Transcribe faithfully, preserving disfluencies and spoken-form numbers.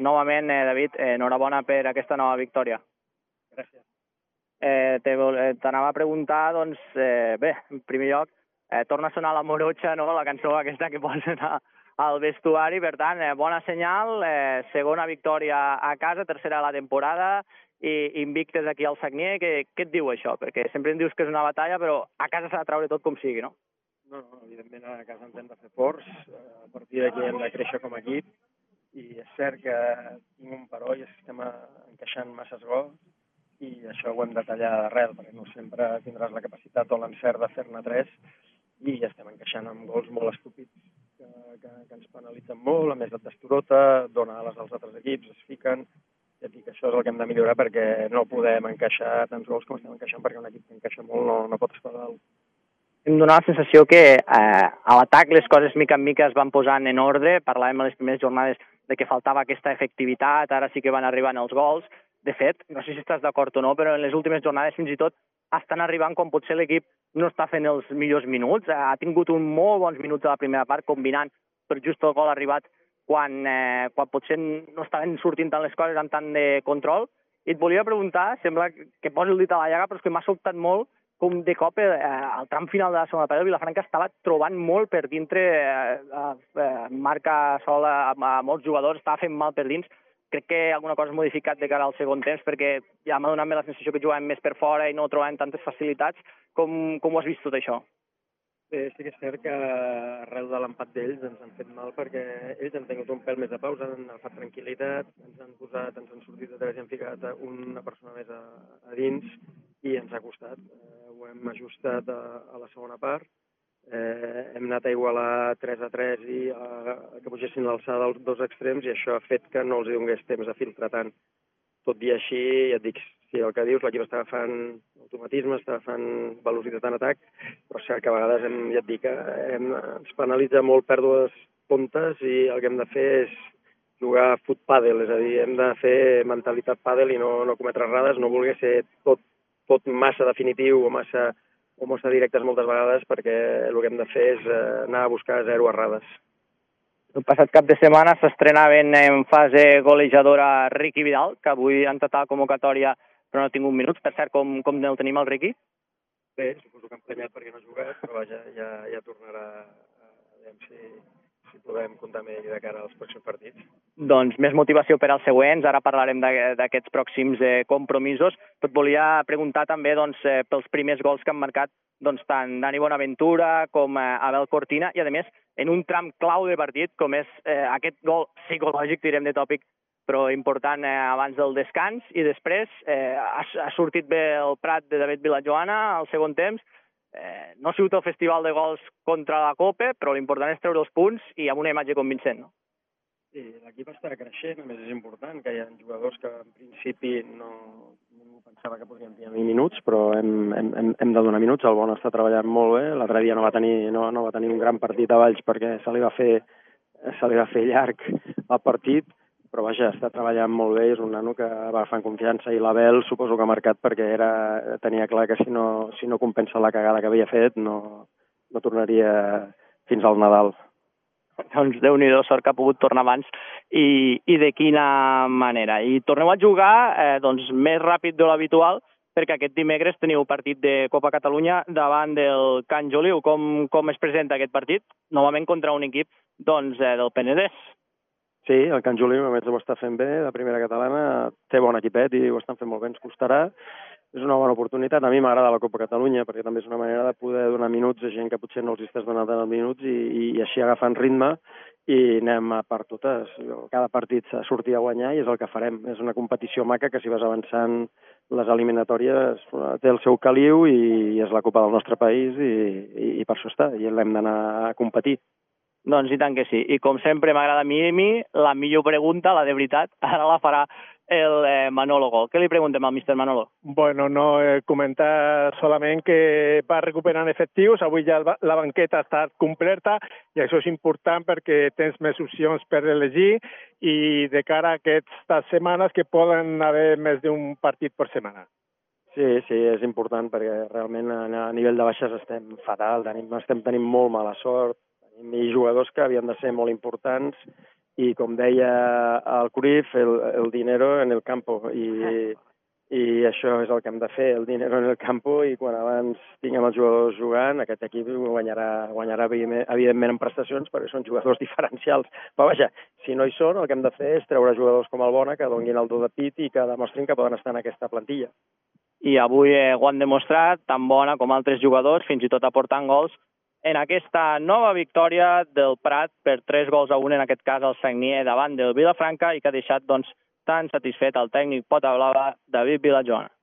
novament, eh, David, eh, enhorabona per aquesta nova victòria. Gràcies. Eh, T'anava a preguntar, doncs, eh, bé, en primer lloc, eh, torna a sonar la Morocha, no?, la cançó aquesta que posen a, al vestuari, per tant, eh, bona senyal, eh, segona victòria a casa, tercera de la temporada, i invictes aquí al Sagnier. Què, què et diu això? Perquè sempre em dius que és una batalla, però a casa s'ha de treure tot com sigui, no? No, no, evidentment a casa ens hem de fer forts, a partir d'aquí hem de créixer com a equip, i és cert que tinc un paró i estem encaixant masses gols, i això ho hem de tallar d'arrel, perquè no sempre tindràs la capacitat o l'encert de fer-ne tres, i estem encaixant amb gols molt estúpids que, que, que ens penalitzen molt, a més et destorota, dona ales als altres equips, es fiquen, i et dic que això és el que hem de millorar, perquè no podem encaixar tants gols com estem encaixant, perquè un equip que encaixa molt no, no pot estar dalt. Em donava la sensació que eh, a l'atac les coses mica en mica es van posant en ordre. Parlàvem a les primeres jornades de que faltava aquesta efectivitat, ara sí que van arribant els gols. De fet, no sé si estàs d'acord o no, però en les últimes jornades fins i tot estan arribant quan potser l'equip no està fent els millors minuts. Ha tingut un molt bons minuts a la primera part, combinant, però just el gol ha arribat quan, eh, quan potser no estaven sortint tant les coses amb tant de control. I et volia preguntar, sembla que posi el dit a la llaga, però és que m'ha sobtat molt com de cop eh, al tram final de la segona part el Vilafranca estava trobant molt per dintre, eh, eh, marca sola a, a molts jugadors, estava fent mal per dins. Crec que alguna cosa s'ha modificat de cara al segon temps, perquè ja m'ha donat la sensació que jugàvem més per fora i no trobàvem tantes facilitats. Com, com ho has vist tot això? Bé, sí que és cert que arrel de l'empat d'ells ens han fet mal, perquè ells han tingut un pèl més de pausa, han agafat tranquil·litat, ens han posat, ens han sortit de tres i han ficat una persona més a, a dins, i ens ha costat. Eh, ho hem ajustat a, a la segona part, eh, hem anat a igualar tres a tres i a, a que pugessin l'alçada dels dos extrems, i això ha fet que no els hi donés temps a filtrar tant. Tot i així, ja et dic, sí, el que dius, l'equip està agafant automatisme, està agafant velocitat en atac, però cert que a vegades, hem, ja et dic, hem, ens penalitza molt pèrdues tontes, i el que hem de fer és jugar foot pàdel, és a dir, hem de fer mentalitat pàdel i no, no cometre errades, no voler ser tot, tot massa definitiu o massa, o massa directes moltes vegades, perquè el que hem de fer és anar a buscar zero errades. El passat cap de setmana s'estrenaven en fase golejadora Riqui Vidal, que avui ha entrat a la convocatòria però no ha tingut minuts. Per cert, com, com el tenim el Riqui? Bé, suposo que ha emprenyat perquè no ha jugat, però vaja, ja, ja tornarà a veure si, si podem comptar amb ell de cara als pròxims partits. Doncs més motivació per als següents, ara parlarem d'aquests pròxims eh, compromisos. Et volia preguntar també doncs, eh, pels primers gols que han marcat doncs, tant Dani Bonaventura com eh, Abel Cortina, i a més en un tram clau de partit, com és eh, aquest gol psicològic, direm de tòpic, però important eh, abans del descans, i després eh, ha, ha sortit bé el Prat de David Vilajoana al segon temps. Eh, no ha sigut el festival de gols contra la Copa, però l'important és treure els punts i amb una imatge convincent, no? Sí, l'equip està creixent, a més és important que hi ha jugadors que en principi no, no pensava que podrien tenir minuts, però hem, hem, hem de donar minuts. El Bon està treballant molt bé, l'altre dia no va, tenir, no, no va tenir un gran partit a Valls perquè se li va fer, se li va fer llarg el partit, però vaja, està treballant molt bé, és un nano que va agafant confiança, i l'Abel suposo que ha marcat perquè era, tenia clar que si no, si no compensa la cagada que havia fet no, no tornaria fins al Nadal. Doncs Déu-n'hi-do, sort que ha pogut tornar abans, i, i de quina manera. I torneu a jugar eh, doncs, més ràpid de l'habitual, perquè aquest dimecres teniu partit de Copa Catalunya davant del Can Joliu. Com, com es presenta aquest partit? Novament contra un equip doncs, eh, del Penedès. Sí, el Can Joliu a més ho està fent bé, la primera catalana, té bon equipet i ho estan fent molt bé, ens costarà. És una bona oportunitat. A mi m'agrada la Copa Catalunya perquè també és una manera de poder donar minuts a gent que potser no els estàs donant tant minuts, i, i així agafant ritme, i anem a per totes. Cada partit s'ha de sortir a guanyar i és el que farem. És una competició maca que si vas avançant les eliminatòries té el seu caliu i és la Copa del nostre país i, i, i per això està, i l'hem d'anar a competir. Doncs i tant que sí. I com sempre m'agrada a mi, a mi la millor pregunta, la de veritat, ara la farà el eh, Manolo. ¿Qué le preguntem al mister Manolo? Bueno, no, eh, comentar solament que va recuperant efectius, avui ja la banqueta està completa i això és important perquè tens més opcions per elegir i de cara a aquestes setmanes que poden haver més d'un partit per setmana. Sí, sí, és important perquè realment a nivell de baixes estem fatal, tenim, estem tenint molt mala sort, tenim jugadors que havien de ser molt importants i com deia el Cruyff, el, el dinero en el campo, i, i això és el que hem de fer, el dinero en el campo, i quan abans tinguem els jugadors jugant, aquest equip guanyarà, guanyarà evidentment en prestacions, perquè són jugadors diferencials. Però vaja, si no hi són, el que hem de fer és treure jugadors com el Bona, que donguin el do de pit i que demostrin que poden estar en aquesta plantilla. I avui eh, ho han demostrat, tant Bona com altres jugadors, fins i tot aportant gols, en aquesta nova victòria del Prat per tres gols a un, en aquest cas el Sagnier davant del Vilafranca, i que ha deixat doncs, tan satisfet el tècnic pota blava David Vilajoana.